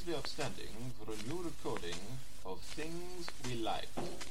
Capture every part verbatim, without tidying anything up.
proudly outstanding for a new recording of Things We Like.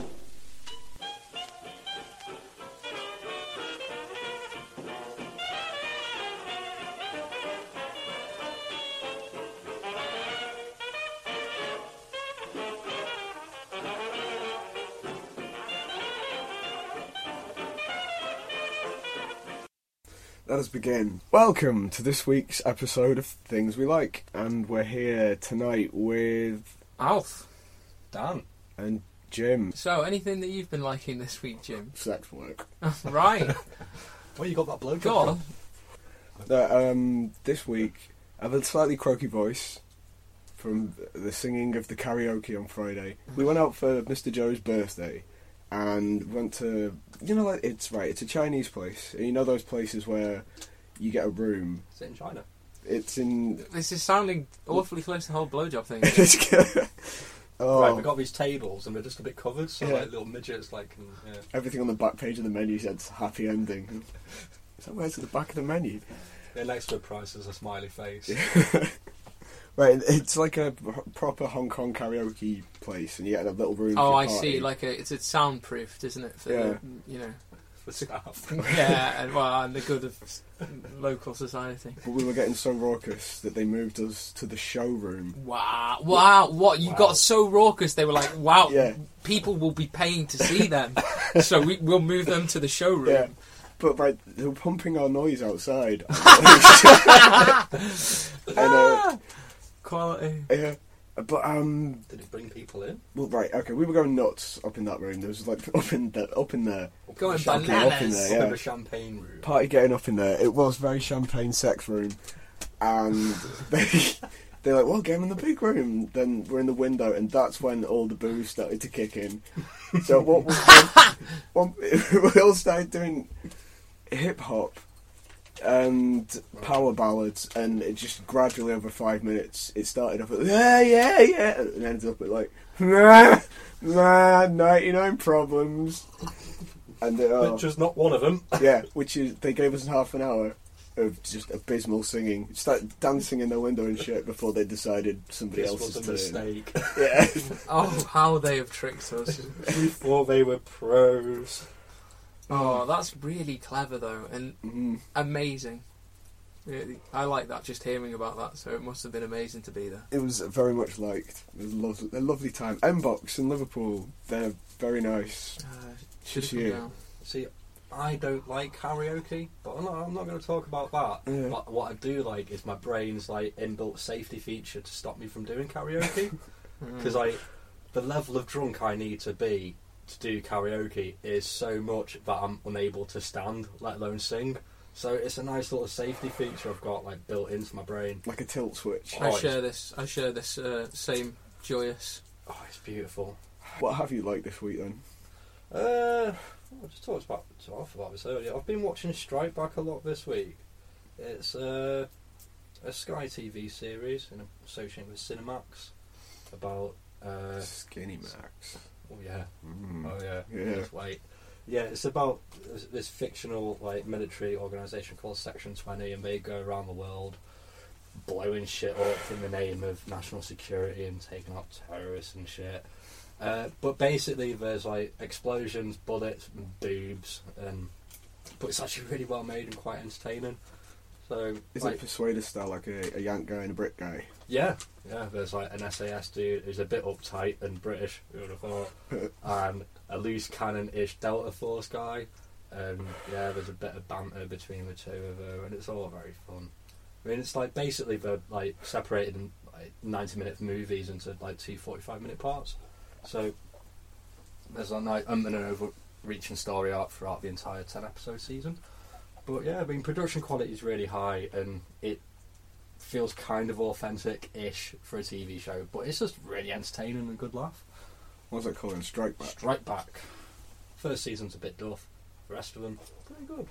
Let us begin. Welcome to this week's episode of Things We Like, and we're here tonight with Alf, Dan, and Jim. so anything that you've been liking this week, Jim? Sex work. Right. well, you got that blow Go on. Uh, um, this week, I have a slightly croaky voice from the singing of the karaoke on Friday. We went out for Mister Joe's birthday and went to, you know, like, it's right, it's a Chinese place. You know those places where you get a room. Is it in China? It's in... This is sounding awfully close to the whole blowjob thing. oh. Right, we've got these tables and they're just a bit covered, so Yeah. like little midgets, like... Can, yeah. Everything on the back page of the menu said happy ending. Is that where's at the back of the menu? Yeah, next to the price is a smiley face. Right, it's like a proper Hong Kong karaoke place, and you get a little room. Oh, for I your party. see. Like a, it's a soundproofed, isn't it? For Yeah. the, you know. For staff. Yeah, and well, and the good of local society. But we were getting so raucous that they moved us to the showroom. Wow! Wow! What you Wow. got so raucous? They were like, "Wow! Yeah. People will be paying to see them, so we, we'll move them to the showroom." Yeah, but right, they were pumping our noise outside. and, uh, Quality. yeah, but um, Did it bring people in? well, right, okay, we were going nuts up in that room. There was like up in the up in there, Going Champagne bananas. up in there, Up yeah. in the champagne room. Party getting up in there. It was very champagne sex room, and they they're like, "Well, get him in the big room." Then we're in the window, and that's when all the booze started to kick in. So what was one, we all started doing hip hop and power ballads, and it just gradually over five minutes, it started off at yeah, yeah, yeah, and ended up at like nah, nah, ninety-nine problems. And uh, But just not one of them. yeah, which is they gave us half an hour of just abysmal singing. Started dancing in the window and shit before they decided somebody This else's was a turn. mistake. Yeah, Oh, how they have tricked us. We thought they were pros. Oh, that's really clever though, and mm, amazing. Really, I like that. Just hearing about that, so it must have been amazing to be there. it was very much liked. It was a lovely, a lovely time. M-Box in Liverpool, they're very nice. Uh, should This have come year. down. See, I don't like karaoke, but I'm not, I'm not going to talk about that. Yeah. But what I do like is my brain's like inbuilt safety feature to stop me from doing karaoke. Mm. Because I, the level of drunk I need to be to do karaoke is so much that I'm unable to stand, let alone sing. So it's a nice little safety feature I've got like built into my brain. Like a tilt switch. I Oh, share this. I share this uh, same joyous. Oh, it's beautiful. What have you liked this week then? Uh, I just talked about talked about this earlier. I've been watching Strike Back a lot this week. It's uh, a Sky T V series in association with Cinemax about. Uh, Skinny Max. oh yeah. Mm. Oh yeah, Yeah. just wait. Yeah, it's about this, this fictional like military organisation called Section twenty, and they go around the world blowing shit up in the name of national security and taking out terrorists and shit. Uh, but basically, there's like explosions, bullets, and boobs, and but it's actually really well made and quite entertaining. So, Is like, it Persuader style, like a, a Yank guy and a Brit guy? yeah, yeah. There's like an S A S dude who's a bit uptight and British, who would have thought, and a loose cannon-ish Delta Force guy. And yeah, there's a bit of banter between the two of them, and it's all very fun. I mean, it's like basically they're like separated in like ninety-minute movies into like two forty-five-minute parts. So there's a nice um, and an overreaching story arc throughout the entire ten-episode season. But yeah, I mean, production quality is really high, and it feels kind of authentic-ish for a T V show, but it's just really entertaining and a good laugh. What's that called? Strike Back. Strike Back. First season's a bit duff. The rest of them, pretty good.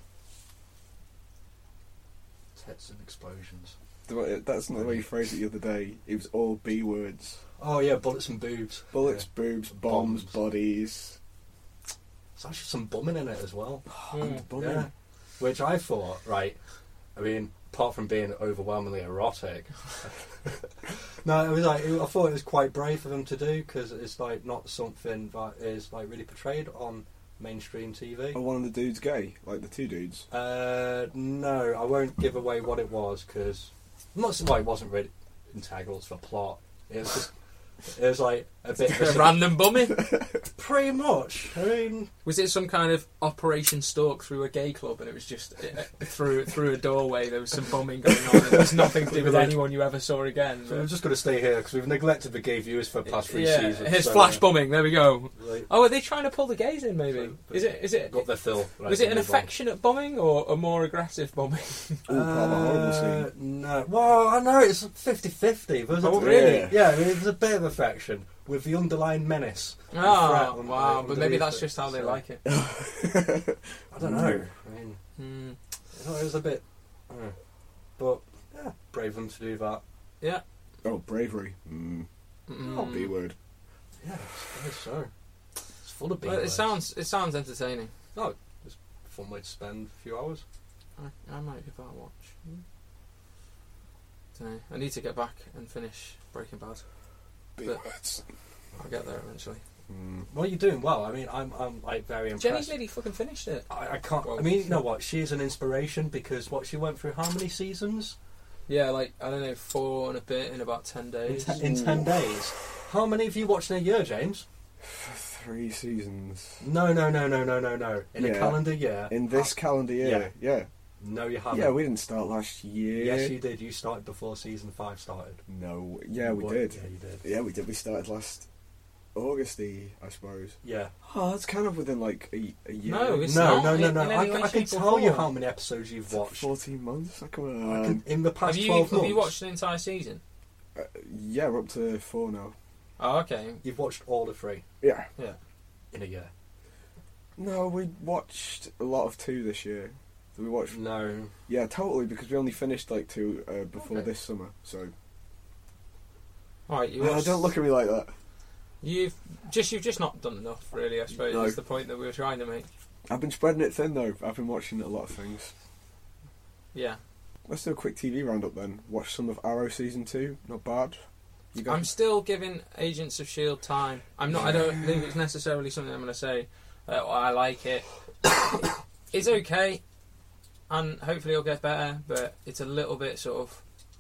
Tits and explosions. The way- That's not the way you phrased it the other day. It was all B words. Oh yeah, bullets and boobs. Bullets, Yeah. boobs, bombs, Bombs. bodies. There's actually some bumming in it as well. Mm. Bumming. Yeah. Which I thought, right, I mean, apart from being overwhelmingly erotic. No, it was like I thought it was quite brave of them to do because it's like not something that is like really portrayed on mainstream T V. Are one of the dudes gay? Like the two dudes? Uh, no, I won't give away what it was because not why it wasn't really integral to the plot. It was just, it was like a bit of a Random bumming. pretty much. I mean, Was it some kind of Operation Stalk through a gay club, and it was just uh, through through a doorway? There was some bombing going on, and there was nothing to do with anyone you ever saw again. so we're just going to stay here because we've neglected the gay viewers for the past three yeah, seasons. here's so, flash uh, bombing. There we go. like, Oh, are they trying to pull the gays in? Maybe So, is it is it got their fill. Right, was it an move on. affectionate bombing or a more aggressive bombing? Oh, part of a horrible Uh, scene. No. Well, I know, it's fifty-fifty. There's a, Oh, really? Yeah. Yeah, there's a bit of affection with the underlying menace. Oh, threat wow! un- But maybe underneath that's it, just how they so- like it. I don't know. I mean, Hmm. you know, it was a bit... Uh, but, yeah, brave of them to do that. Yeah. Oh, bravery. Mm. Mm. B word. Yeah, I suppose so. It's full of Well, it B-words. sounds it sounds entertaining. a fun way to spend a few hours. I, I might give that a watch. Dunno. I need to get back and finish Breaking Bad. B But- words. I'll get there eventually. Mm. Well, you're doing well. I mean, I'm, I'm like very impressed. Jenny's nearly fucking finished it. I, I can't. Well, I mean, you know what? She is an inspiration because what she went through. How many seasons? Yeah, like I don't know, four and a bit in about ten In, days. te- in ten days. How many have you watched in a year, James? Three seasons. No, no, no, no, no, no, no. In a Yeah. calendar year. In this calendar year, yeah. No, you haven't. Yeah, we didn't start last year. Yes, you did. You started before season five started. No, yeah, we What? did. Yeah, you did. Yeah, we did. We started last Augusty, I suppose. Yeah. Oh, that's kind of within like a, a year. No, it's no, not no, no, in- no. in I, any way, I can shape or tell you form. how many episodes you've watched. Fourteen months. I come I on. can, in the past Have you twelve have months, you watched an entire season? Uh, yeah, we're up to four now. Oh, okay. you've watched all the three Yeah. Yeah. in a year. No, we watched a lot of two this year. We watched. No. Yeah, totally, because we only finished like two uh, before Okay. this summer. So All right, you oh, watched, don't look at me like that. You've just you've just not done enough, really. I suppose No. is the point that we were trying to make. I've been spreading it thin though. I've been watching a lot of things. Yeah, Let's do a quick T V roundup then. Watch some of Arrow season two. Not bad. You got I'm still giving Agents of Shield time. I'm not. I don't think it's necessarily something I'm going to say. Uh, I like it. It's okay, and hopefully it'll get better. But it's a little bit sort of,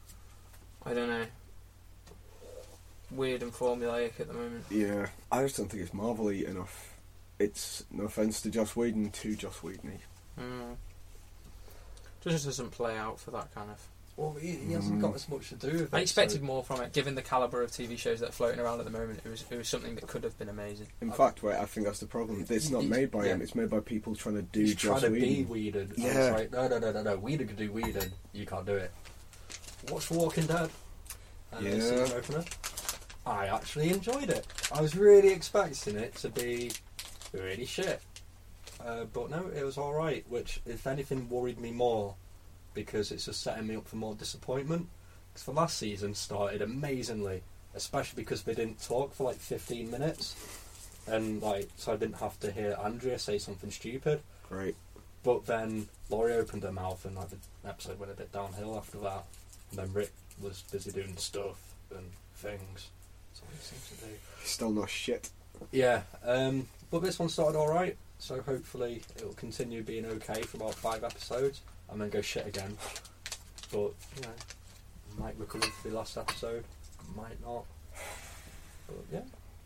I don't know, weird and formulaic at the moment. Yeah, I just don't think it's Marvel-y enough. It's, no offence to Joss Whedon, too Joss Whedon-y. Mm. Just doesn't play out for that kind of. Well, he, he hasn't Mm. got as much to do with it. I expected so- more from it, given the caliber of T V shows that are floating around at the moment. It was it was something that could have been amazing. In fact, right, I think that's the problem. It's not made by him. Yeah. It's made by people trying to do He's Joss trying to be Whedon. Whedon. Yeah. Yeah. Like, no, no, no, no, no. Whedon could do Whedon. You can't do it. Watch The Walking Dead. And Yeah. the season opener. I actually enjoyed it. I was really expecting it to be really shit. Uh, but no, it was alright, which, if anything, worried me more because it's just setting me up for more disappointment. Because the last season started amazingly, especially because they didn't talk for like fifteen minutes. And like, so I didn't have to hear Andrea say something stupid. Great. But then Laurie opened her mouth and like, the episode went a bit downhill after that. And then Rick was busy doing stuff and things. That's all he seems to do. Still not shit. Yeah, um, but this one started alright, so hopefully it will continue being okay for about five episodes and then go shit again. But, you know, might recover for the last episode, might not. But yeah,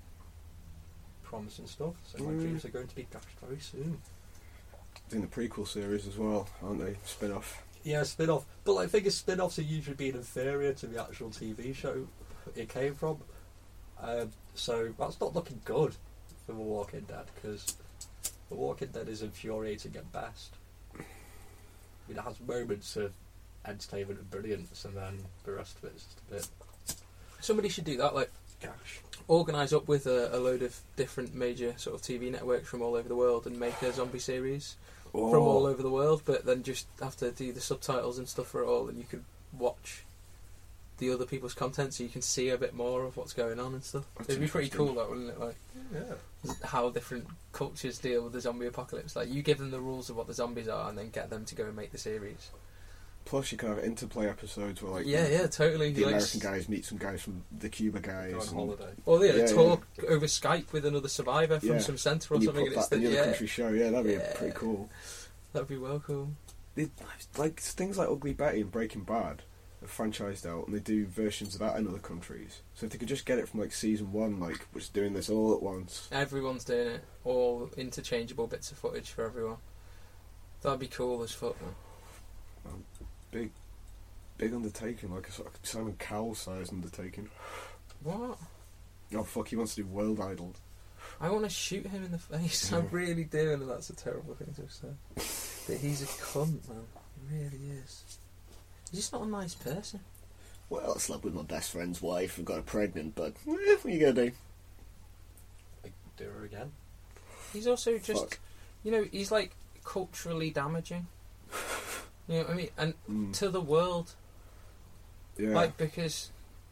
promising stuff. So my Mm. dreams are going to be dashed very soon. Doing the prequel series as well, aren't they? Spin off. Yeah, spin off. But like, I think spin offs are usually being inferior to the actual T V show it came from. Uh, so that's not looking good for The Walking Dead because The Walking Dead is infuriating at best. I mean, it has moments of entertainment and brilliance, and then the rest of it is just a bit Somebody should do that, like gash. organise up with a, a load of different major sort of T V networks from all over the world and make a zombie series Oh, from all over the world, but then just have to do the subtitles and stuff for it all, and you could watch the other people's content so you can see a bit more of what's going on and stuff. That's It'd be pretty interesting. cool, that, wouldn't it? Like Yeah. how different cultures deal with the zombie apocalypse. Like you give them the rules of what the zombies are, and then get them to go and make the series. Plus, you can have interplay episodes where, like, yeah, yeah, totally. the Like, American guys meet some guys from the Cuba guys. Go on and- holiday. Or yeah, Yeah, talk over Skype with another survivor from Yeah. some centre or and you something. put And it's that in the, the other yeah, country show. Yeah, that'd be Yeah. pretty cool. that'd be well cool. They, like things like Ugly Betty and Breaking Bad are franchised out, and they do versions of that in other countries. So if they could just get it from like season one, like we're just doing this all at once. Everyone's doing it. All interchangeable bits of footage for everyone. That'd be cool as fuck, man. Big, big undertaking, like a sort of Simon Cowell sized undertaking. What? Oh fuck, he wants to do World Idol. I want to shoot him in the face. I Yeah. really do, and that's a terrible thing to have said. But he's a cunt, man. He really is. He's just not a nice person. Well, I slept with my best friend's wife and got her pregnant, but eh, what are you gonna do? Like, do her again. He's also just, Fuck. you know, he's like culturally damaging. You know what I mean? And Mm. to the world. Yeah. Like, because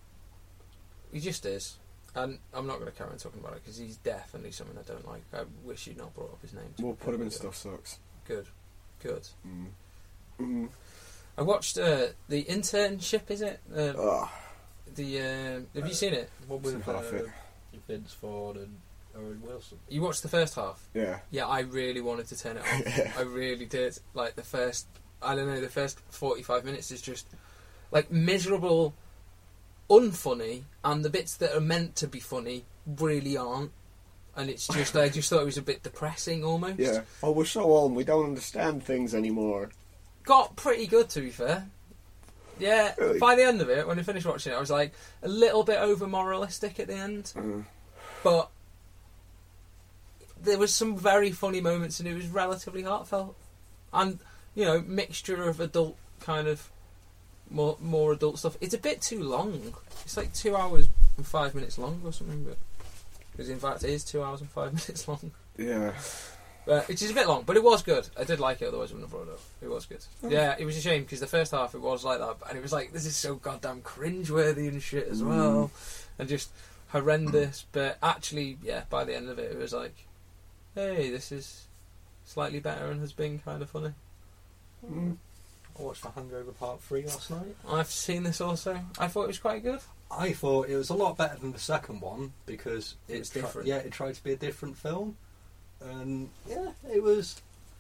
he just is. And I'm not going to carry on talking about it because he's definitely something I don't like. I wish you'd not brought up his name. to We'll be put him in perfectly Stuff Sucks. Good. Good. Mm. Mm. I watched uh, The Internship, is it? Uh, Oh, the uh, Have you seen it? What Seen with half uh, it. Vince Ford and Owen Wilson? You watched the first half? yeah. Yeah, I really wanted to turn it off. Yeah. I really did. Like, the first, I don't know, the first forty-five minutes is just, like, miserable, unfunny, and the bits that are meant to be funny really aren't. And it's just, I just thought it was a bit depressing almost. Yeah. Oh, we're so old, we don't understand things anymore. Got pretty good, to be fair. Yeah, Really? by the end of it, when I finished watching it, I was like, a little bit over moralistic at the end. Uh, But there was some very funny moments and it was relatively heartfelt. And, you know, mixture of adult kind of more more adult stuff. It's a bit too long. It's like two hours and five minutes long or something, but because in fact it is two hours and five minutes long. yeah. But which is a bit long, but it was good. I did like it, otherwise I wouldn't have brought it up. It was good. Yeah, it was a shame because the first half it was like that, and it was like, this is so goddamn cringeworthy and shit as well, and just horrendous. But actually, yeah, by the end of it, it was like, hey, this is slightly better and has been kind of funny. Mm. I watched The Hangover Part three last night. I've seen this also. I thought it was quite good. I thought it was a lot better than the second one because It was tri- different. Yeah, it tried to be a different film, and yeah, it was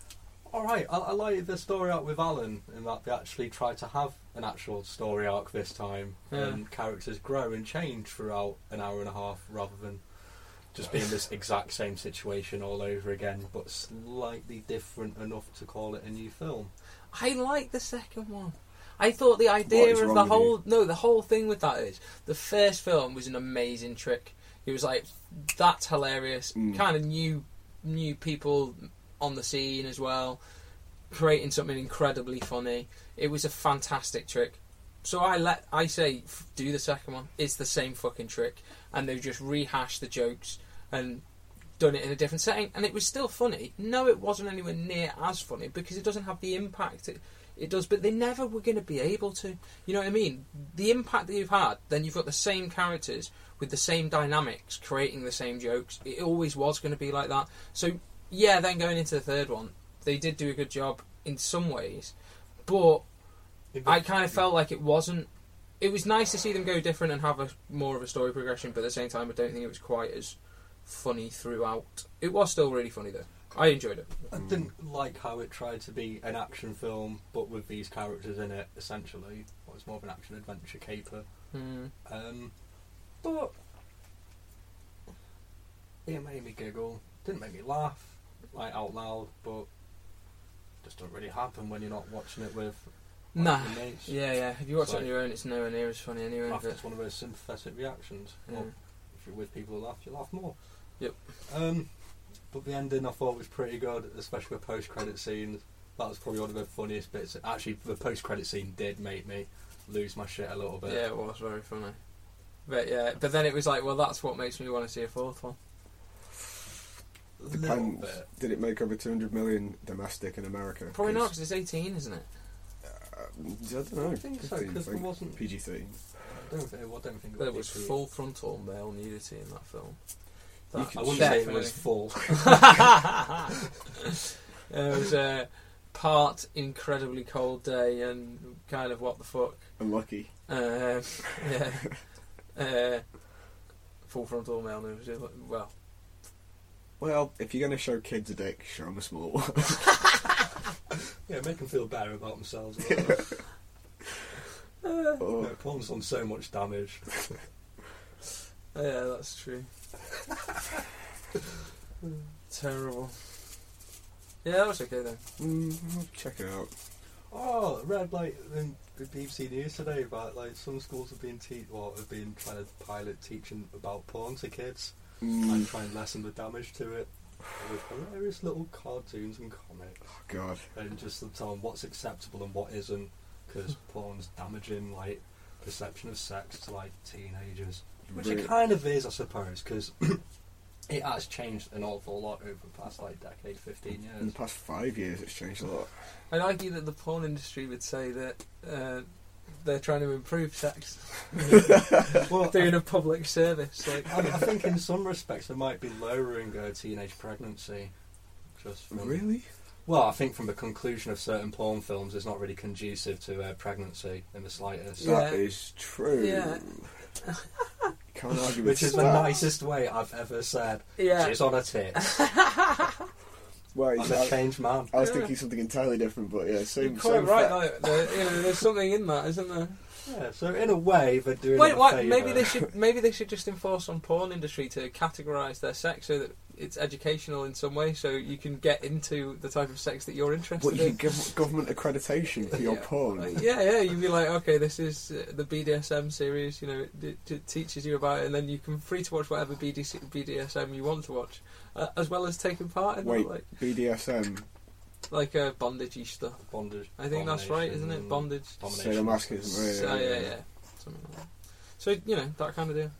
all right. I, I liked the story arc with Alan in that they actually tried to have an actual story arc this time, Yeah. and characters grow and change throughout an hour and a half rather than just being this exact same situation all over again, but slightly different enough to call it a new film. I like the second one. I thought the What idea is of wrong the with whole no, the whole thing with that is the first film was an amazing trick. It was like, that's hilarious. Mm. Kind of new, new people on the scene as well, creating something incredibly funny. It was a fantastic trick. So I let I say f- do the second one. It's the same fucking trick, and they've just rehashed the jokes and done it in a different setting, and it was still funny. No, it wasn't anywhere near as funny because it doesn't have the impact it, it does. But they never were going to be able to. You know what I mean? The impact that you've had, then you've got the same characters with the same dynamics, creating the same jokes. It always was going to be like that. So yeah, then going into the third one, they did do a good job in some ways, but I kind of felt like it wasn't. It was nice to see them go different and have a more of a story progression, but at the same time, I don't think it was quite as funny throughout. It was still really funny though. I enjoyed it. I didn't like how it tried to be an action film, but with these characters in it, essentially. It was more of an action-adventure caper. Mm. Um, but it made me giggle. Didn't make me laugh, like, out loud, but just don't really happen when you're not watching it with like, Nah. your mates. Yeah, yeah. If you watch So- it on your own, it's nowhere near as funny anyway. Laugh, But, it's one of those sympathetic reactions. yeah. Well, if you're with people who laugh, you laugh more. Yep. Um, but the ending I thought was pretty good, especially with post-credit scenes. That was probably one of the funniest bits. Actually, the post-credit scene did make me lose my shit a little bit. Yeah, it was very funny. But yeah, but then it was like, well, that's what makes me want to see a fourth one. A little Depends. bit. Did it make over two hundred million domestic in America? Probably not, 'Cause, because it's eighteen, isn't it? Uh, I don't know. I think so, fifteen, because I there think. wasn't... P G thirteen. I don't think, I don't think it There was P G. full frontal male nudity in that film. You That could I wouldn't say it definitely- was full. It was, uh, part incredibly cold day and kind of what the fuck. Unlucky. Um, yeah. Uh, full frontal male news. Well, Well, if you're going to show kids a dick, show them a small one. Yeah, make them feel better about themselves. uh, Oh. Yeah, porn's done so much damage. yeah, that's true. Terrible. Yeah, that was okay then. Mm, I'll check it out. Oh, I read like in the B B C News today about like some schools have been te- well, have been trying to pilot teaching about porn to kids Mm. and try and lessen the damage to it with hilarious little cartoons and comics Oh, God. and just to tell them what's acceptable and what isn't, because porn's damaging like perception of sex to like teenagers, which Really? it kind of is, I suppose, because it has changed an awful lot over the past like decade, fifteen In the years. past five years, it's changed a lot. I'd argue that the porn industry would say that uh, they're trying to improve sex, Well, doing a public service. Like, I, I think in some respects it might be lowering uh, teenage pregnancy. Just from, Really? Well, I think from the conclusion of certain porn films, it's not really conducive to uh, pregnancy in the slightest. Yeah. That is true. Yeah. Can't argue with Which is the that. nicest way I've ever said. yeah, She's on her tits. Well, I'm a I, changed man. I was thinking something entirely different, but yeah, you're same. quite same right. fa- Like, there, you know, there's something in that, isn't there? Yeah, so in a way, they're doing Wait, it a why? favour. Maybe they should. Maybe they should just enforce on porn industry to categorise their sex so that it's educational in some way, so you can get into the type of sex that you're interested What, you in. can give government accreditation for your Yeah. porn? Like, yeah, yeah. You'd be like, okay, this is uh, the B D S M series. You know, it, it, it teaches you about it, and then you can free to watch whatever B D C, B D S M you want to watch, uh, as well as taking part in Wait, that, like B D S M. like uh, bondage-y stuff. Bondage. I think that's right, isn't it? Bondage. Domination. Sadomasochism, So, yeah, yeah, yeah, yeah, yeah. Something like that. So you know that kind of deal.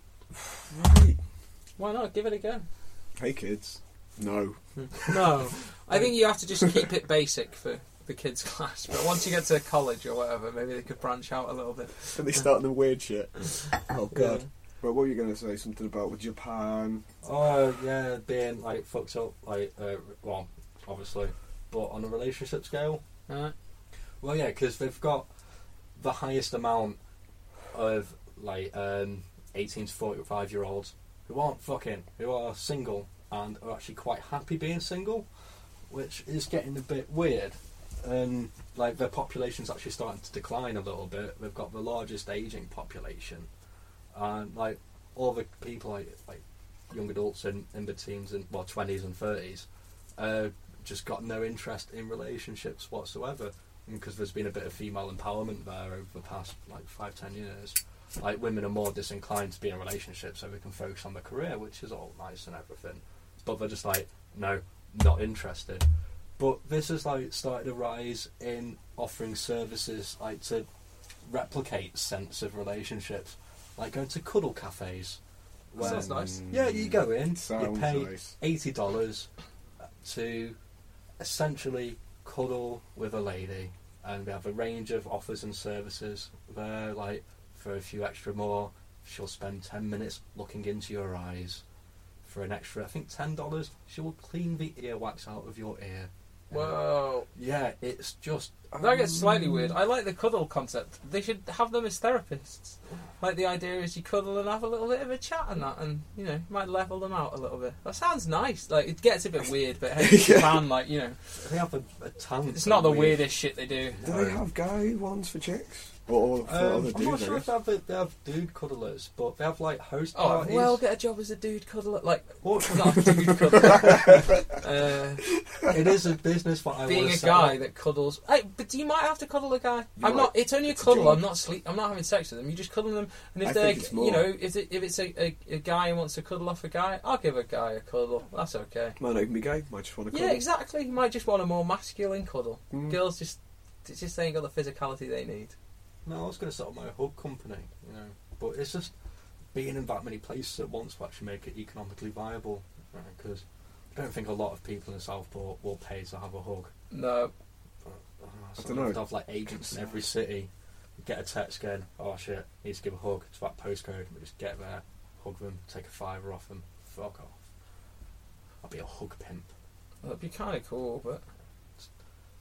Right. Why not give it a go? Hey kids. No. No, I think you have to just keep it basic for the kids' class. But once you get to college or whatever, maybe they could branch out a little bit. Then they start the weird shit. Oh god. Yeah. Well, what were you going to say? Something about with Japan? Oh, yeah, being like fucked up, like, uh, well, obviously, but on a relationship scale. Alright. Well, yeah, because they've got the highest amount of like um, eighteen to forty-five year olds who aren't fucking, who are single and are actually quite happy being single, which is getting a bit weird. And like their population's actually starting to decline a little bit. They've got the largest aging population, and like all the people like like young adults in in the teens and well twenties and thirties, uh, just got no interest in relationships whatsoever. Because there's been a bit of female empowerment there over the past like five, ten years. Like women are more disinclined to be in relationships, so they can focus on their career, which is all nice and everything. But they're just like, no, not interested. But this has like started a rise in offering services like to replicate sense of relationships, like going to cuddle cafes. where- Sounds nice. Yeah, you go in, you Sounds pay nice. eighty dollars to essentially cuddle with a lady, and we have a range of offers and services there. Like for a few extra more, she'll spend ten minutes looking into your eyes. For an extra, I think ten dollars, she will clean the earwax out of your ear. Whoa. Yeah, it's just That gets slightly weird. I like the cuddle concept. They should have them as therapists. Like the idea is you cuddle and have a little bit of a chat and that, and you know, might level them out a little bit. That sounds nice. Like it gets a bit weird, but hey, Yeah. Japan, like you know, they have a, a ton. it's not the of weirdest shit they do. Do they have guy ones for chicks? Or for Um, other I'm dudes? not I sure guess? if they have, they have dude cuddlers, but they have like host Oh, parties. well, get a job as a dude cuddler. Like, Or- not a dude cuddler. uh, it is a business that I being wanna a set guy up. that cuddles. Hey, but you might have to cuddle a guy. You I'm might. not. It's only a It's a cuddle. job. I'm not sleep. I'm not having sex with them. You just cuddle them, and if I they're, think it's more. you know, if it, if it's a, a, a guy who wants to cuddle off a guy, I'll give a guy a cuddle. That's okay. Might not even be gay. Might just want to Yeah, cuddle. exactly. You might just want a more masculine cuddle. Mm. Girls just, it's just ain't got the physicality they need. No, I was going to set up my hug company, you know, but it's just being in that many places at once to actually make it economically viable. Because I don't think a lot of people in Southport will pay to have a hug. No. Uh, I so dunno. you have to have like agents in every city. You get a text going, oh shit, need to give a hug to that postcode. We just get there, hug them, take a fiver off them, fuck off. I'll be a hug pimp. That'd be kind of cool, but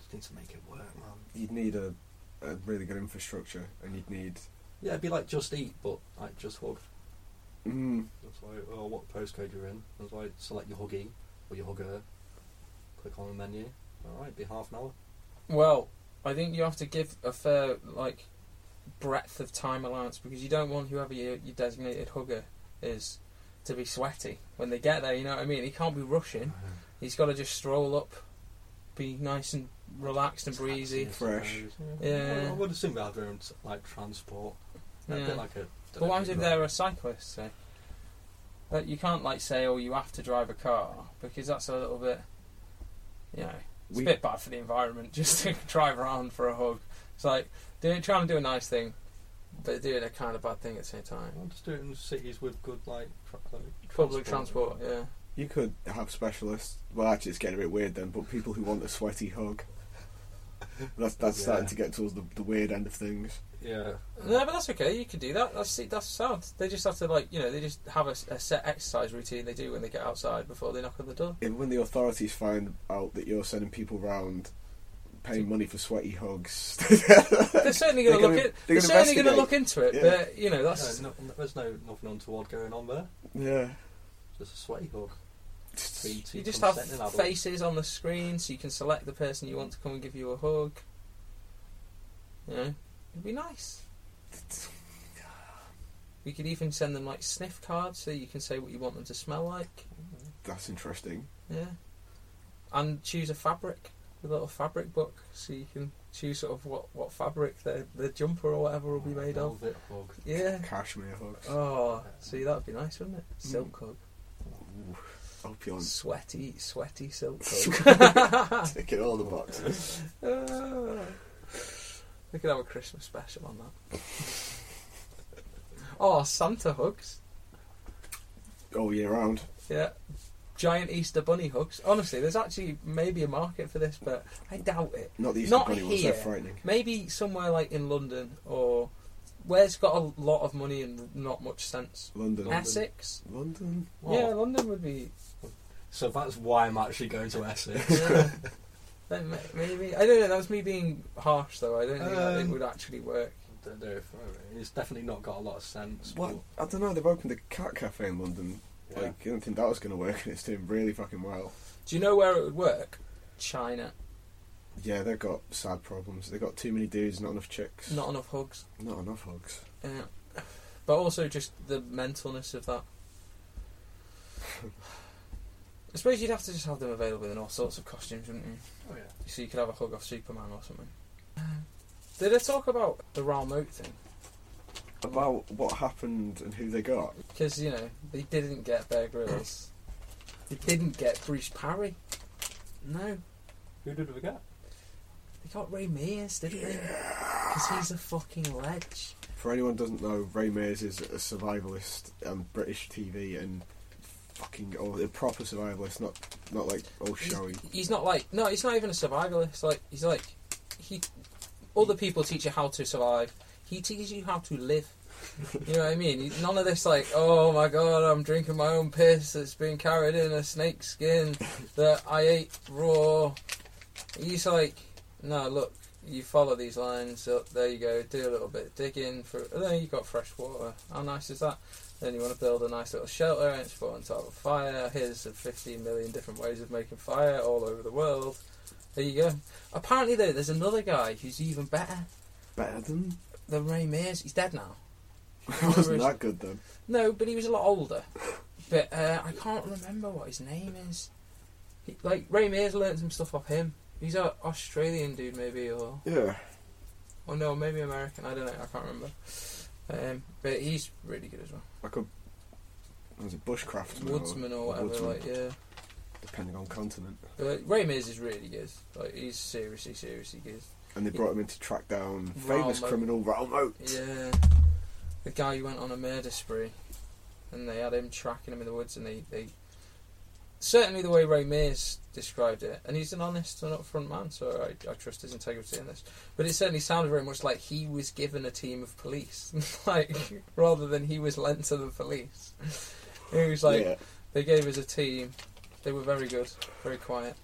just need to make it work, man. You'd need a, a really good infrastructure, and you'd need. Yeah, it'd be like Just Eat, but like Just Hug. Mm, It's like, oh, what postcode you're in? It's like, select your Huggy or your Hugger. Click on the menu. Alright, be half an hour. Well, I think you have to give a fair, like, breadth of time allowance, because you don't want whoever your, your designated hugger is to be sweaty when they get there, you know what I mean? He can't be rushing. He's got to just stroll up, be nice and relaxed and breezy. Fresh. Yeah. Well, I would assume they have their own, like, transport. A Yeah. bit like a... But what happens if they're a cyclist, say? But you can't, like, say, oh, you have to drive a car, because that's a little bit, you know, it's We- a bit bad for the environment just to drive around for a hug. It's like, doing, trying to do a nice thing, but doing a kind of bad thing at the same time. I'll just do it in cities with good, like, tra- like Public transport, yeah. You could have specialists. Well, actually, it's getting a bit weird then. But people who want a sweaty hug. That's that's Yeah. starting to get towards the, the weird end of things. Yeah. No, but that's okay. You can do that. That's that's sound. They just have to, like, you know, they just have a, a set exercise routine they do when they get outside before they knock on the door. Even when the authorities find out that you're sending people around paying money for sweaty hugs, They're certainly going to They're look gonna- at. they're They're gonna certainly going to investigate. look into it. Yeah. But you know, that's No, no, there's no nothing untoward going on there. yeah. Just a sweaty hug. Three, two you just have consenting adults. faces on the screen, so you can select the person you want to come and give you a hug. You know, it'd be nice. We could even send them, like, sniff cards, so you can say what you want them to smell like. That's interesting. Yeah, and choose a fabric, a little fabric book, so you can choose sort of what, what fabric the the jumper or whatever will be made of. Velvet hug. Yeah. Cashmere hugs. Oh, see, that'd be nice, wouldn't it? Silk hug, Ooh, opulent. sweaty, sweaty silk hug. Ticking all the boxes. Ah. We could have a Christmas special on that. Oh, Santa hugs. All year round. Yeah. Giant Easter bunny hugs. Honestly, there's actually maybe a market for this, but I doubt it. Not the Easter Not bunny ones. here. They're frightening. Maybe somewhere like in London, or where it's got a lot of money and not much sense. London. Essex. London. Yeah, Oh, London would be. so that's why I'm actually going to Essex. Yeah. Then ma- maybe I don't know. That was me being harsh, though. I don't think that it Um, would actually work. Don't know if- It's definitely not got a lot of sense. What? I don't know. They've opened a cat cafe in London. Yeah. Like, I don't think that was going to work, and it's doing really fucking well. Do you know where it would work? China. Yeah, they've got sad problems. They've got too many dudes, not enough chicks. Not enough hugs. Not enough hugs. Yeah. But also just the mentalness of that. I suppose you'd have to just have them available in all sorts of costumes, wouldn't you? Oh yeah. So you could have a hug off Superman or something. Did I talk about the Ralmote thing? About what happened and who they got. Because, you know, they didn't get Bear Grylls. They didn't get Bruce Parry. No. Who did we get? They got Ray Mears, didn't they? Because he's a fucking ledge. For anyone who doesn't know, Ray Mears is a survivalist on British T V and fucking oh, a proper survivalist, not not like all showy. He's, he's not like... No, he's not even a survivalist. Like, he's like... he. Other people teach you how to survive. He teaches you how to live. You know what I mean? None of this like, oh my god, I'm drinking my own piss that's been carried in a snake skin that I ate raw. He's like, no, look, you follow these lines, so there you go, do a little bit of digging, for, and then you've got fresh water. How nice is that? Then you want to build a nice little shelter and it's put on top of a fire. Here's the fifteen million different ways of making fire all over the world. There you go. Apparently though, there's another guy who's even better Better than than Ray Mears. He's dead now. it wasn't that good then. No, but he was a lot older. But uh, I can't remember what his name is. He, like, Ray Mears learned some stuff off him. He's an Australian dude, maybe, or... Yeah. Or no, maybe American. I don't know. I can't remember. Um, but he's really good as well. Like a was it bushcraftsman Woodsman or whatever, woodsman, like, yeah. depending on continent. But Ray Mears is really good. Like, he's seriously, seriously good. And they brought him in to track down Ralmote. famous criminal Ralmote. Yeah. The guy who went on a murder spree. And they had him tracking him in the woods, and they... they certainly the way Ray Mears described it, and he's an honest and upfront man, so I, I trust his integrity in this. But it certainly sounded very much like he was given a team of police, like rather than he was lent to the police. He was like, Yeah. they gave us a team. They were very good, very quiet.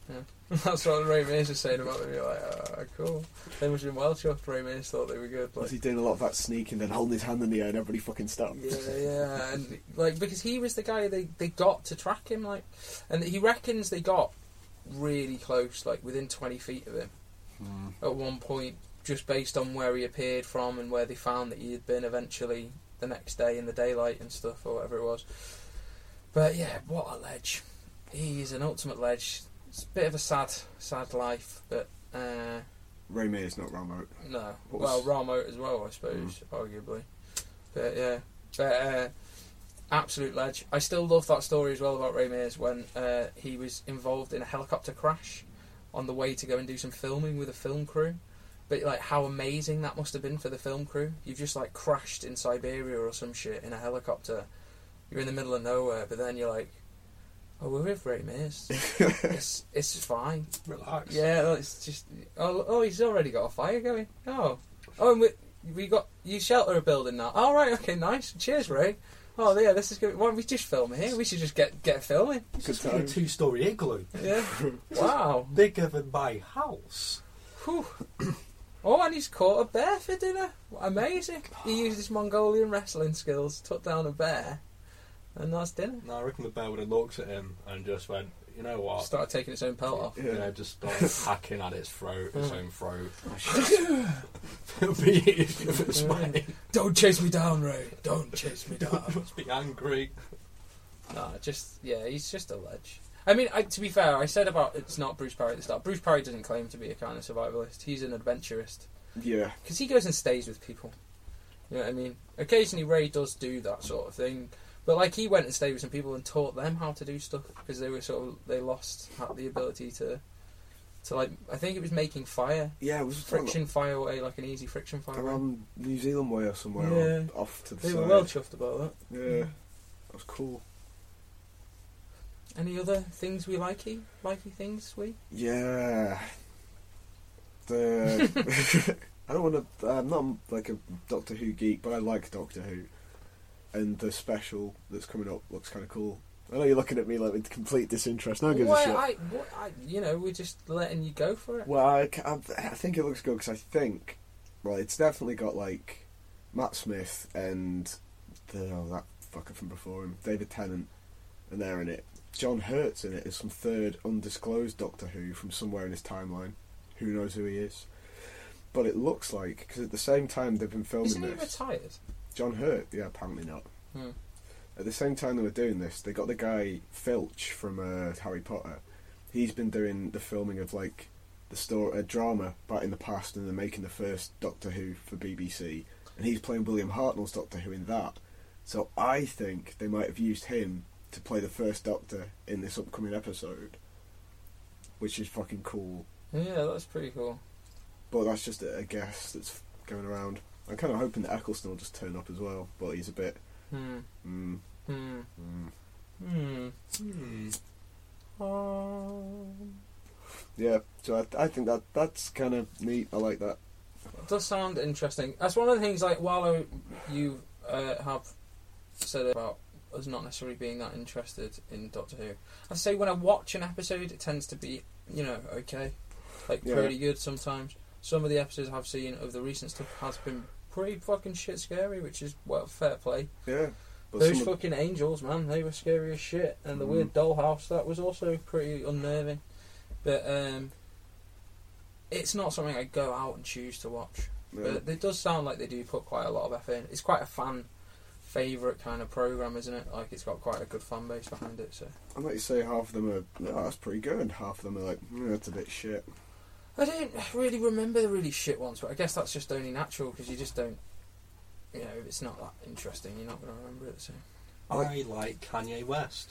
Yeah. That's what Ray Mays was saying about them. You're like, oh, cool. They must have been well chuffed. Ray Mays thought they were good. Like, Was he doing a lot of that sneaking, then holding his hand in the air and everybody fucking stopped? yeah, yeah, and like because he was the guy they, they got to track him, like, and he reckons they got really close, like within twenty feet of him Hmm. at one point, just based on where he appeared from and where they found that he had been eventually the next day in the daylight and stuff or whatever it was. But yeah, what a ledge! He's an ultimate ledge. It's a bit of a sad, sad life, but uh, Ray Mears, not Ramo. no. What Well, was- Ramo as well, I suppose, arguably. But yeah, but uh, absolute ledge. I still love that story as well about Ray Mears when uh, he was involved in a helicopter crash on the way to go and do some filming with a film crew. But like, how amazing that must have been for the film crew. You've just like crashed in Siberia or some shit in a helicopter. You're in the middle of nowhere, but then you're like, oh, we're with Ray Mears. it's it's fine. Relax. Yeah, it's just oh, oh he's already got a fire going. Oh, oh, and we we got you shelter a building now. All right, okay, nice. Cheers, Ray. Oh yeah, this is good. Why don't we just film here? We should just get get filming. Good It's like time. a two-story igloo, Yeah. Wow. bigger than my house. Whew. Oh, and he's caught a bear for dinner. Amazing. He used his Mongolian wrestling skills, took down a bear, and that's dinner. No, I reckon the bear would have looked at him and just went, you know what? Started taking its own pelt off. Yeah. Yeah, just started hacking at its throat, its Mm. own throat. It'll be if it's mine. Don't chase me down, Ray. Don't chase me down. Must be angry. No, just yeah, he's just a ledge. I mean, I, to be fair, I said about it's not Bruce Parry at the start. Bruce Parry doesn't claim to be a kind of survivalist. He's an adventurist Yeah. because he goes and stays with people. You know what I mean? Occasionally, Ray does do that sort of thing, but like he went and stayed with some people and taught them how to do stuff because they were sort of they lost the ability to to like I think it was making fire, Yeah, it was friction fire away, like an easy friction fire. away. around New Zealand way or somewhere, Yeah. on, off to the They side. were well chuffed about that. Yeah, that was cool. Any other things we likey? Likey things we? Yeah. The I don't want to. I'm not like a Doctor Who geek, but I like Doctor Who, and the special that's coming up looks kind of cool. I know you're looking at me like with complete disinterest. No one gives Well, a shit. I, what, I, you know, we're just letting you go for it. Well, I, ca- I, I think it looks good because I think, well, it's definitely got like Matt Smith and the oh, that fucker from before him, David Tennant, and they're in it. John Hurt's in it as some third undisclosed Doctor Who from somewhere in his timeline. Who knows who he is? But it looks like because at the same time they've been filming Isn't he this. retired? John Hurt, yeah, apparently not. Hmm. At the same time they were doing this, they got the guy Filch from uh, Harry Potter. He's been doing the filming of like the story, a drama back in the past, and they're making the first Doctor Who for B B C, and he's playing William Hartnell's Doctor Who in that. So I think they might have used him to play the first Doctor in this upcoming episode, which is fucking cool. Yeah, that's pretty cool. But that's just a, a guess that's going around. I'm kind of hoping that Eccleston will just turn up as well, but he's a bit. Hmm. Mm, Hmm. mm. Hmm. Hmm. Um, Yeah, so I, I think that that's kind of neat. I like that. it does sound interesting. That's one of the things. Like, while I, you uh, have said about us not necessarily being that interested in Doctor Who, I say when I watch an episode, it tends to be, you know, okay, like Yeah. pretty good sometimes. Some of the episodes I've seen of the recent stuff has been pretty fucking shit scary, which is well fair play. Yeah, but Those some of- fucking angels, man, they were scary as shit. And the Mm. weird dollhouse, that was also pretty unnerving. But um, it's not something I go out and choose to watch. yeah. But it does sound like they do put quite a lot of effort in. It's quite a fan favourite kind of programme, isn't it? Like, it's got quite a good fan base behind it. So I might say half of them are, no, that's pretty good, and half of them are like, mm, that's a bit shit. I don't really remember the really shit ones, but I guess that's just only natural because you just don't, you know, if it's not that interesting, you're not going to remember it. So. I like Kanye West.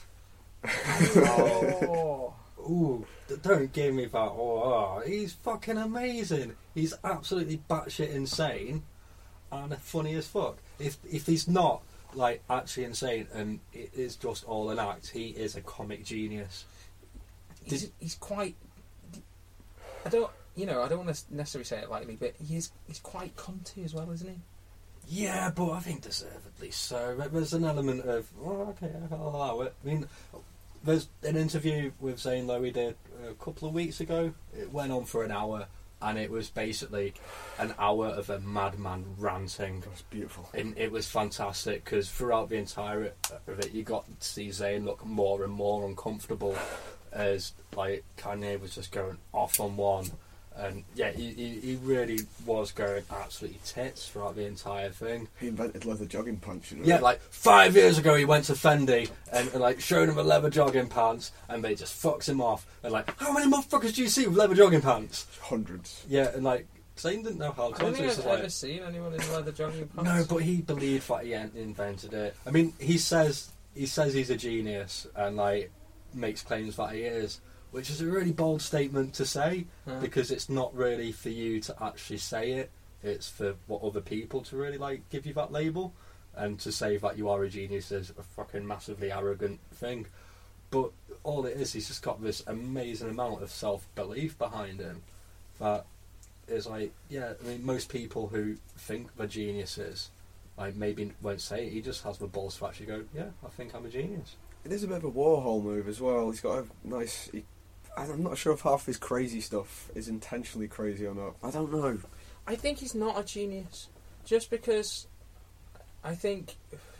Oh. Ooh, d- don't give me that. Oh, oh, he's fucking amazing. He's absolutely batshit insane and funny as fuck. If if he's not like actually insane and it is just all an act, he is a comic genius. He's, he's quite. I don't, you know, I don't want to necessarily say it lightly, but he's he's quite cunty as well, isn't he? Yeah, but I think deservedly so. There's an element of, oh, okay, I'll allow it. I mean, there's an interview with Zane Lowe he did a couple of weeks ago. It went on for an hour, and it was basically an hour of a madman ranting. That's beautiful. And it was fantastic because throughout the entire of it, you got to see Zayn look more and more uncomfortable as like Kanye was just going off on one, and yeah, he, he, he really was going absolutely tits throughout the entire thing. He invented leather jogging pants, you know. Yeah, like five years ago, he went to Fendi and, and like showed him a leather jogging pants, and they just fucks him off. And like, how many motherfuckers do you see with leather jogging pants? Hundreds. Yeah, and like Zayn didn't know how I to. don't think so I've it's ever like, seen anyone in leather jogging pants. no, but he believed that he in- invented it. I mean, he says he says he's a genius and like makes claims that he is, which is a really bold statement to say Yeah. because it's not really for you to actually say it. It's for what other people to really like give you that label, and to say that you are a genius is a fucking massively arrogant thing. But all it is, he's just got this amazing amount of self-belief behind him that is like, yeah, I mean, most people who think they're geniuses, like, maybe won't say it. He just has the balls to actually go, yeah, I think I'm a genius. It is a bit of a Warhol move as well. He's got a nice... He, I'm not sure if half his crazy stuff is intentionally crazy or not. I don't know. I think he's not a genius, just because I think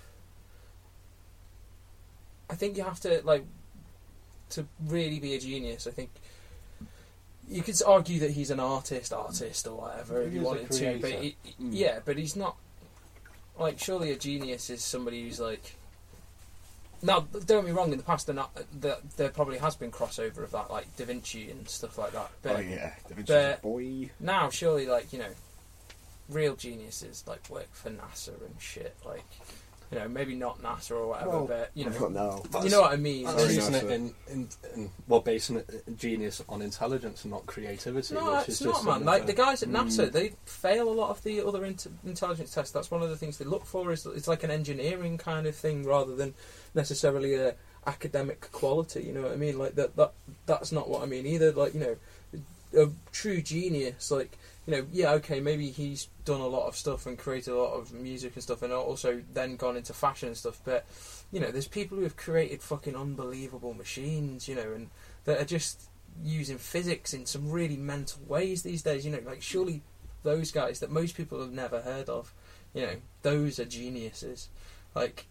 I think you have to like to really be a genius. I think you could argue that he's an artist, artist or whatever if He you is a wanted to, but creator. he, Mm. yeah, but he's not like surely a genius is somebody who's like. Now, don't get me wrong. In the past, there, not, there, there probably has been crossover of that, like Da Vinci and stuff like that. But oh yeah, Da Vinci's but- a boy. now, surely, like, you know, real geniuses like work for NASA and shit. Like, you know, maybe not NASA or whatever, Well, but you Not know, now. you know what I mean. That's Sorry, basing it NASA. in, in, in, well, basing it, genius on intelligence and not creativity. No, which it's is not, just man. something Like the that- guys at NASA, Mm. they fail a lot of the other int- intelligence tests. That's one of the things they look for. Is it's like an engineering kind of thing rather than necessarily a academic quality. You know what I mean? Like that. That that's not what I mean either. Like, you know, a true genius. Like, you know, yeah, okay, maybe he's done a lot of stuff and created a lot of music and stuff, and also then gone into fashion and stuff. But you know, there's people who have created fucking unbelievable machines. You know, and that are just using physics in some really mental ways these days. You know, like surely those guys that most people have never heard of, you know, those are geniuses. Like,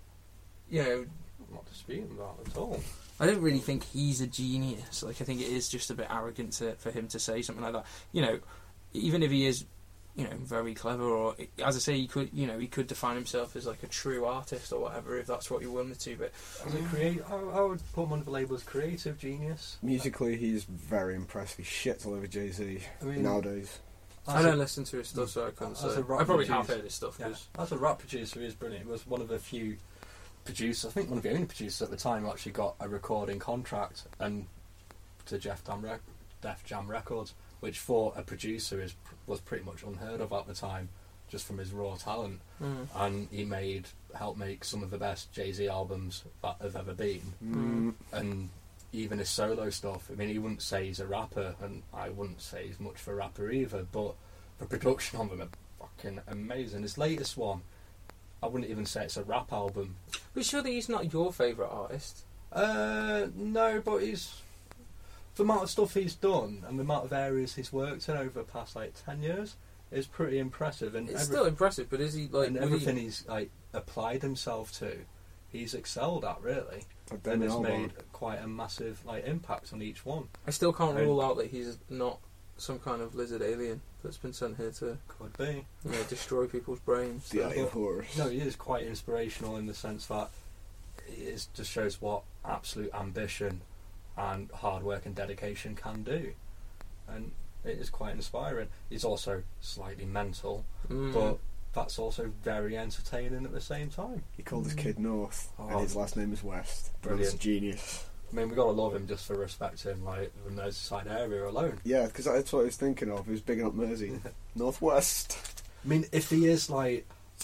you know, I'm not disputing that at all. I don't really think he's a genius. Like, I think it is just a bit arrogant to, for him to say something like that. You know, even if he is, you know, very clever, or as I say, he could, you know, he could define himself as like a true artist or whatever, if that's what he wanted to. But As a create, I, I would put him under the label as creative genius. Musically, he's very impressive. He shits all over Jay-Z I mean, nowadays. I don't listen to his stuff, so I couldn't As say. a rock I probably have producer- heard his stuff. Yeah, 'Cause as a rap producer, he is brilliant. He was one of the few producers, I think one of the only producers at the time, who actually got a recording contract and to Def Jam, Rec- Def Jam Records, which for a producer is was pretty much unheard of at the time, just from his raw talent. Mm. And he made helped make some of the best Jay-Z albums that have ever been. Mm. And even his solo stuff, I mean, he wouldn't say he's a rapper, and I wouldn't say he's much for a rapper either, but the production on them are fucking amazing. His latest one, I wouldn't even say it's a rap album. But surely he's not your favourite artist. Uh, no, but he's... The amount of stuff he's done and the amount of areas he's worked in over the past, like, ten years is pretty impressive. And It's every- still impressive, but is he like and would he- everything he's, like, applied himself to, he's excelled at, really. I've And done has all made that. quite a massive, like, impact on each one. I still can't And- rule out that he's not some kind of lizard alien that's been sent here to, Could be. you know, destroy people's brains. The Eye of Horus. No, he is quite inspirational in the sense that it is, just shows what absolute ambition and hard work and dedication can do. And it is quite inspiring. He's also slightly mental, Mm. but that's also very entertaining at the same time. He called his kid North, Oh. and his last name is West. Brilliant. That's genius. I mean, we gotta love him just for respecting, like, the Merseyside area alone. Yeah, because that's what I was thinking of. He was bigging up Mersey. Northwest. I mean, if he is, like,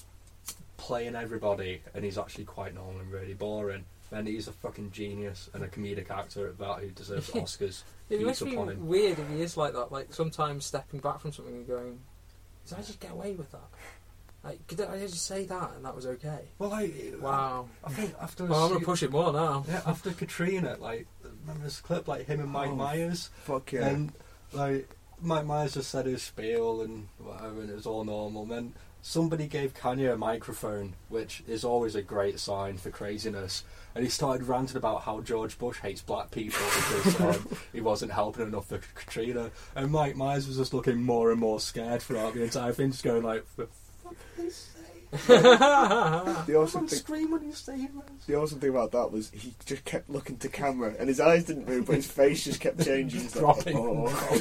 playing everybody and he's actually quite normal and really boring, then he's a fucking genius and a comedic actor at that who deserves Oscars. It Heaps must be upon him. weird if he is like that. Like sometimes stepping back from something and going, "Did I just get away with that?" Like, could I just say that and that was okay? Well, like, Wow. I think after Well, I'm su- gonna push it more now. yeah, after Katrina, like, remember this clip, like him and Mike Oh, Myers, Fuck yeah. and like Mike Myers just said his spiel and whatever, and it was all normal. And then somebody gave Kanye a microphone, which is always a great sign for craziness. And he started ranting about how George Bush hates black people because um, he wasn't helping enough for Katrina. And Mike Myers was just looking more and more scared throughout the entire thing, just going like, "For fuck's sake!" The awesome Don't thing, scream when you say this. the awesome thing about that was he just kept looking to camera, and his eyes didn't move, but his face just kept changing. He's like, Dropping. oh.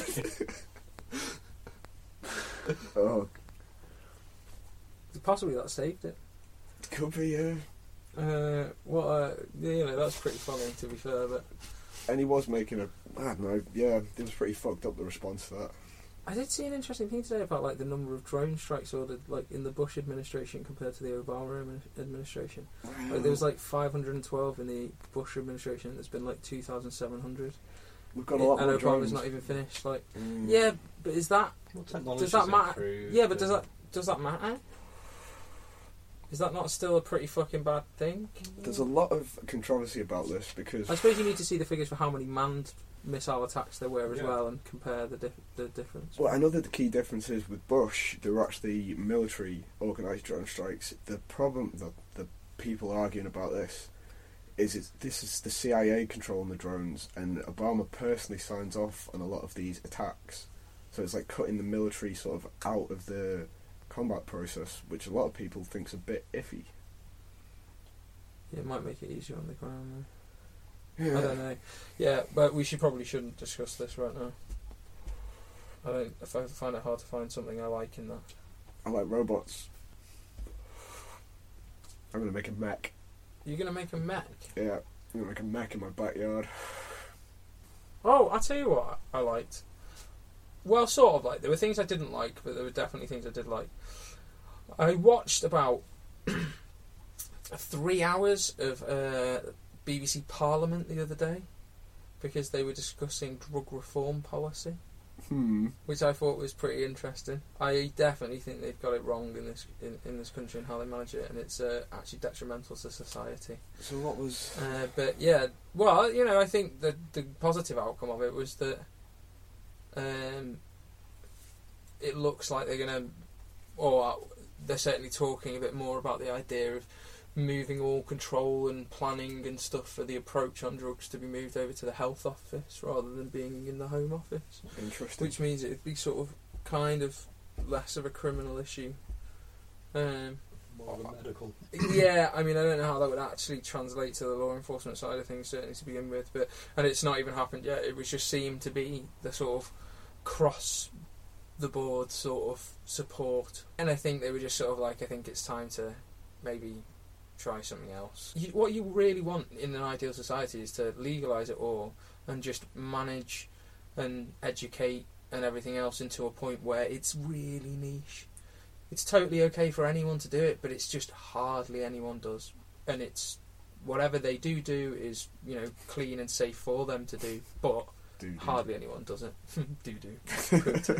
oh, Possibly that saved it. could be, yeah. Uh, what? Uh, you know, that's pretty funny to be fair, but And he was making a, I don't know, yeah, it was pretty fucked up, the response to that. I did see an interesting thing today about like the number of drone strikes ordered like in the Bush administration compared to the Obama admi- administration. Like, there was like five hundred twelve in the Bush administration. There's been like two thousand seven hundred. We've got a lot and more Obama's drones. not even finished. Like, Mm. yeah, but is that Well, technology's does that matter? improved, Yeah, but does and- that does that matter? Is that not still a pretty fucking bad thing? There's a lot of controversy about this because I suppose you need to see the figures for how many manned missile attacks there were as Yeah. well and compare the dif- the difference. well, I know that the key difference is with Bush, there were actually military organised drone strikes. The problem that the people arguing about this is it's, this is the C I A controlling the drones, and Obama personally signs off on a lot of these attacks. So it's like cutting the military sort of out of the combat process, which a lot of people think's a bit iffy. Yeah, it might make it easier on the ground. Though. Yeah. I don't know. Yeah, but we should probably shouldn't discuss this right now. I don't. If I find it hard to find something I like in that. I like robots. I'm gonna make a mech. You're gonna make a mech. Yeah, I'm gonna make a mech in my backyard. Oh, I tell you what I liked. Well, sort of like. There were things I didn't like, but there were definitely things I did like. I watched about three hours of uh, B B C Parliament the other day because they were discussing drug reform policy, Hmm. which I thought was pretty interesting. I definitely think they've got it wrong in this in, in this country and how they manage it, and it's uh, actually detrimental to society. So what was? Uh, but yeah, well, you know, I think the the positive outcome of it was that um, it looks like they're going to, or they're certainly talking a bit more about the idea of moving all control and planning and stuff for the approach on drugs to be moved over to the health office rather than being in the home office, Interesting. which means it'd be sort of kind of less of a criminal issue. Um, More of a medical. yeah, I mean, I don't know how that would actually translate to the law enforcement side of things, certainly to begin with, but and it's not even happened yet. It was just seemed to be the sort of cross the board sort of support, and I think they were just sort of like, I think it's time to maybe try something else. You, what you really want in an ideal society is to legalise it all and just manage and educate and everything else into a point where it's really niche. It's totally okay for anyone to do it, but it's just hardly anyone does. And it's whatever they do do is, you know, clean and safe for them to do, but Dude, hardly anyone does it. do do.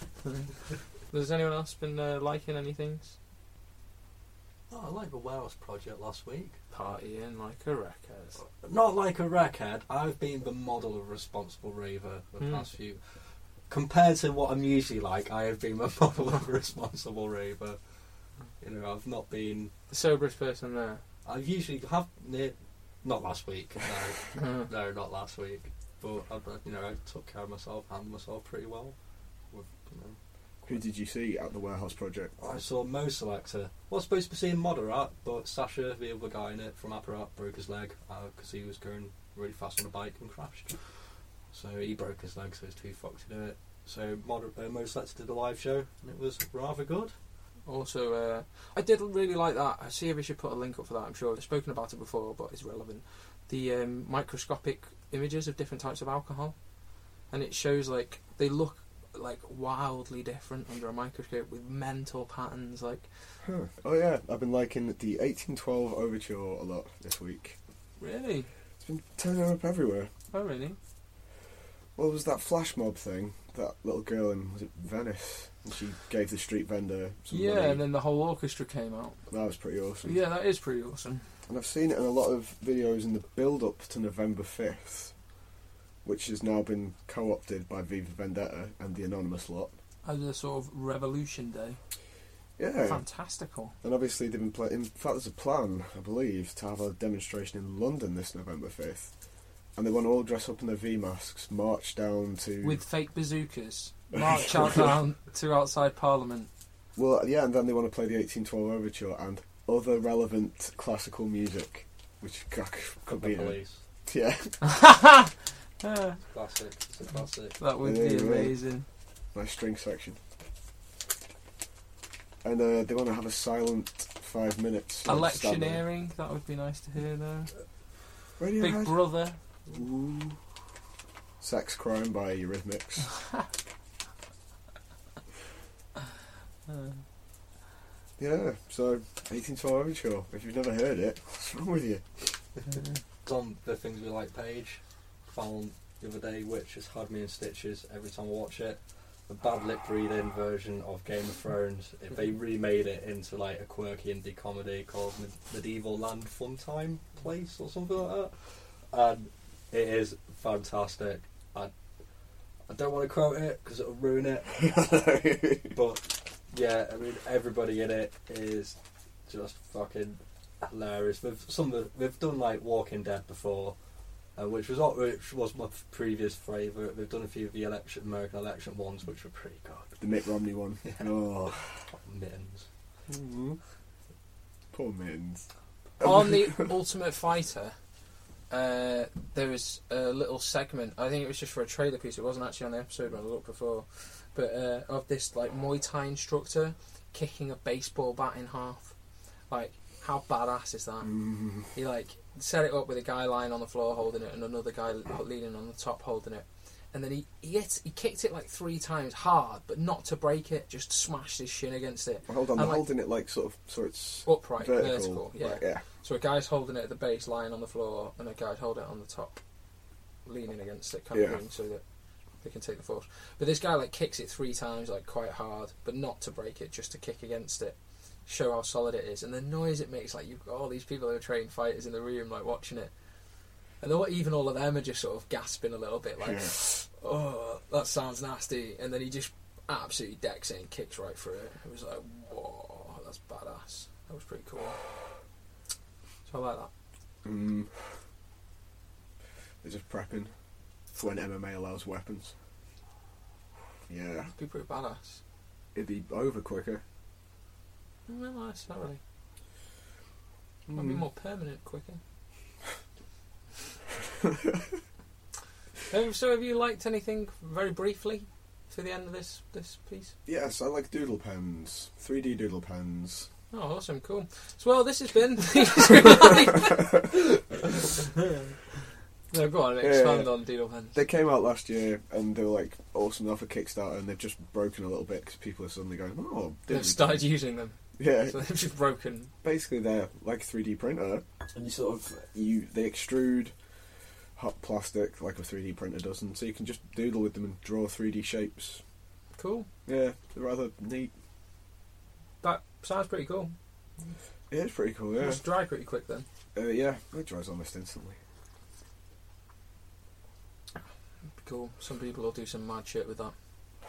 Has anyone else been uh, liking any things? Oh, I like the Warehouse Project last week. Partying like a wreckhead. Not like a wreckhead. I've been the model of responsible raver the Hmm. past few. Compared to what I'm usually like, I have been the model of a responsible raver. You know, I've not been. The soberest person there. I usually have. Near, not last week. No, Uh, no, not last week. But I, you know, I took care of myself, handled myself pretty well. With, you know, Who did you see at the Warehouse Project? I saw Mo Selector. Was supposed to be seeing Moderat, but Sasha, the other guy in it from Apparat, broke his leg because he was going really fast on a bike and crashed. So he broke his leg, so it's too fucked to do it. So Moder- uh, Mo Selector did a live show, and it was rather good. Also, uh, I did really like that. I see if we should put a link up for that. I'm sure I've spoken about it before, but it's relevant. The um, microscopic images of different types of alcohol, and it shows like they look like wildly different under a microscope with mental patterns. Like, Huh. Oh yeah, I've been liking the eighteen twelve Overture a lot this week. really? It's been turning up everywhere. Oh, really? What was that flash mob thing? That little girl in, was it Venice? And she gave the street vendor some Yeah, money. and then the whole orchestra came out. That was pretty awesome. Yeah, that is pretty awesome. And I've seen it in a lot of videos in the build-up to November fifth, which has now been co-opted by Viva Vendetta and the Anonymous lot. As a sort of revolution day. Yeah. Fantastical. And obviously they've been play- in fact there's a plan, I believe, to have a demonstration in London this November fifth. And they want to all dress up in their V masks, march down to... With fake bazookas. March out down to outside Parliament. Well, yeah, and then they want to play the eighteen twelve Overture and other relevant classical music, which could, could be... The A, Police. yeah. Ah, Classic. It's a classic. that would Yeah, be yeah. amazing. Nice string section. And uh, they want to have a silent five minutes. you know, stand there. Electioneering, that would be nice to hear though. Radiohead. Big Brother. Ooh. Sex Crime by Eurythmics. Uh, Yeah, so eighteen twelve Overture. If you've never heard it, what's wrong with you? It's on the Things We Like page. Found the other day, which has had me in stitches every time I watch it. The bad lip reading version of Game of Thrones. If they remade it into like a quirky indie comedy called Med- Medieval Land Funtime Place or something like that, and it is fantastic. I I don't want to quote it because it'll ruin it, but yeah, I mean everybody in it is just fucking hilarious. With some of the, they've done like Walking Dead before. Uh, which was not, which was my f- previous favourite. They've done a few of the election, American election ones, which were pretty good. The Mitt Romney one. Yeah. Oh. Mittens. Mm-hmm. Poor Mittens. On the Ultimate Fighter, uh, there was a little segment. I think it was just for a trailer piece. It wasn't actually on the episode when I looked before, but uh, of this like Muay Thai instructor kicking a baseball bat in half. Like, how badass is that? Mm. He like set it up with a guy lying on the floor holding it and another guy leaning on the top holding it, and then he he, hit, he kicked it like three times hard, but not to break it, just smashed his shin against it. Well, hold on, And, they're like, holding it like sort of so it's Upright, vertical. vertical, yeah. Right, yeah. So a guy's holding it at the base, lying on the floor, and a guy's holding it on the top, leaning against it, kind Yeah. of doing so that they can take the force. But this guy like kicks it three times, like quite hard, but not to break it, just to kick against it, show how solid it is. And the noise it makes, like you've got all these people who are trained fighters in the room, like watching it, and then even all of them are just sort of gasping a little bit, like, Yeah. "Oh, that sounds nasty." And then he just absolutely decks it and kicks right through it. It was like, whoa, that's badass. That was pretty cool. So I like that. Mm. They're just prepping for when M M A allows weapons. Yeah, It'd be pretty badass. it'd be over quicker. No, no, it's not really. Might be Mm. more permanent quicker. um, so have you liked anything very briefly to the end of this this piece? Yes, I like doodle pens, three D doodle pens. Oh, awesome, cool. So, well, this has been... No, go on, expand Yeah. on Doodle Pens. They came out last year and they were like awesome off a Kickstarter, and they've just broken a little bit because people are suddenly going, oh, They've doodly started pens." using them, Yeah, so they've just broken. basically they're like a three D printer, and you sort of you they extrude hot plastic like a three D printer does, and so you can just doodle with them and draw three D shapes. Cool. Yeah, they're rather neat. That sounds pretty cool. Yeah, it's pretty cool. Yeah, Must dry pretty quick then. uh, yeah, it dries almost instantly. Cool. Some people will do some mad shit with that.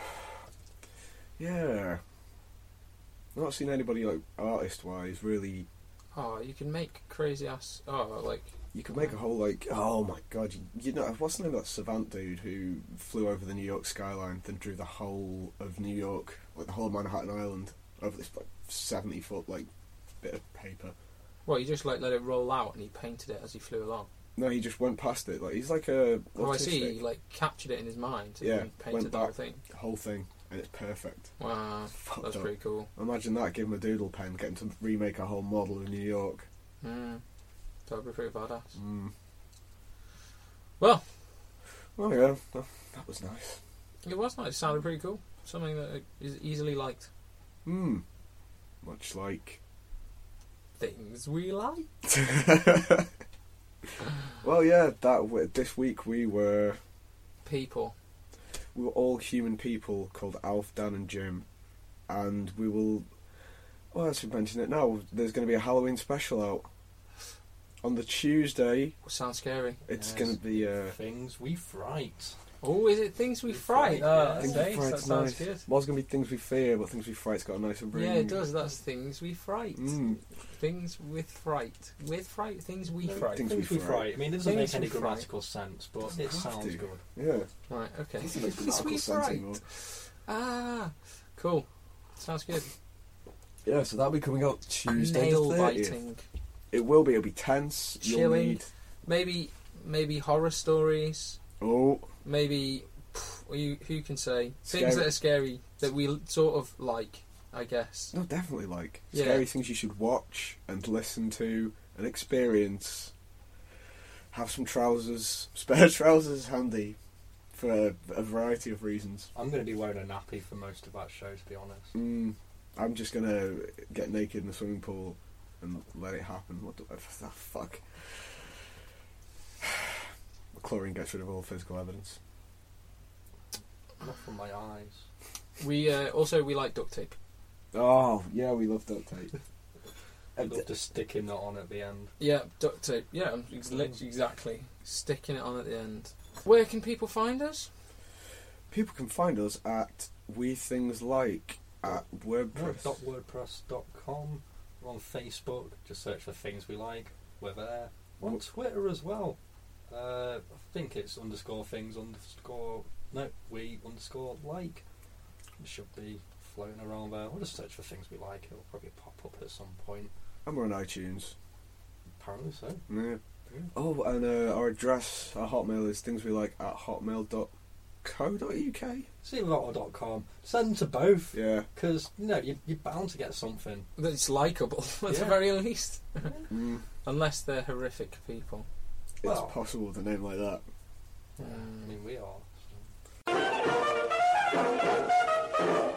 Yeah, I've not seen anybody like artist wise really. Oh, you can make crazy ass. Oh, like. You could make a whole like, oh my god, you, you know what's the name of that savant dude who flew over the New York skyline, then drew the whole of New York, like the whole of Manhattan Island, over this like seventy foot like bit of paper. What, you just like let it roll out and he painted it as he flew along? No, he just went past it. Like he's like a. Oh, I see. autistic. He like captured it in his mind and Yeah, then painted went the whole back. thing. The whole thing, and it's perfect. Wow, Fucked that's up. pretty cool. Imagine that, give him a doodle pen, get him to remake a whole model of New York. Mm. That'd be pretty badass. Mm. Well, Oh yeah, that, that was nice. it was nice. It sounded pretty cool. Something that is easily liked. Hmm. Much like. Things we like. Well, yeah, that w- this week we were people. We were all human people called Alf, Dan, and Jim, and we will. Oh, I should mention it now. There's going to be a Halloween special out on the Tuesday. Sounds scary. It's Yes. going to be uh, Things we fright. Oh, is it Things We We Fright? Fright, Oh, yeah. that's Things We nice. That Fright's sounds nice. good. was going to be Things We Fear, but Things We Fright's got a nicer ring. Yeah, it does. That's Things We Fright. Mm. Things with fright. With fright. Things we No, fright. Things Things we we fright. fright. I mean, it doesn't Things make any we fright. grammatical sense, but Doesn't it have sounds to. good. Yeah. Right, okay. Doesn't make Things grammatical we sense fright. anymore. Ah, cool. Sounds good. Yeah, so that'll be coming out Tuesday Nail the thirtieth. biting. It will be. It'll be tense. You'll Chilling. need. Maybe, maybe horror stories. Oh, Maybe, pff, you, who can say Scary. things that are scary that we l- sort of like. I guess. no, definitely like Yeah. scary things you should watch and listen to and experience. Have some trousers, spare trousers handy for a, a variety of reasons. I'm going to be wearing a nappy for most of that show, to be honest. Mm, I'm just gonna get naked in the swimming pool and let it happen. What the oh, fuck? Chlorine gets rid of all physical evidence. Not from my eyes. We uh, also we like duct tape. Oh yeah, we love duct tape. I'd love to stick him that on at the end. Yeah, duct tape. Yeah, ex- literally exactly. Sticking it on at the end. Where can people find us? People can find us at We Things Like at WordPress. Dot wordpress dot com. We're on Facebook. Just search for Things We Like. We're there. We're on Twitter as well. Uh, I think it's underscore things underscore no we underscore like. It should be floating around there. We'll just search for Things We Like. It'll probably pop up at some point. And we're on iTunes. Apparently so. Yeah. Yeah. Oh, and uh, our address, our hotmail is thingswelike at hotmail dot co dot uk. See lotter dot com. Send them to both. Yeah. Because you know you, you're bound to get something. That's likeable, at the Yeah. very least. Mm, Unless they're horrific people. it's Well. possible with a name like that. Yeah, Mm. I mean we are. So.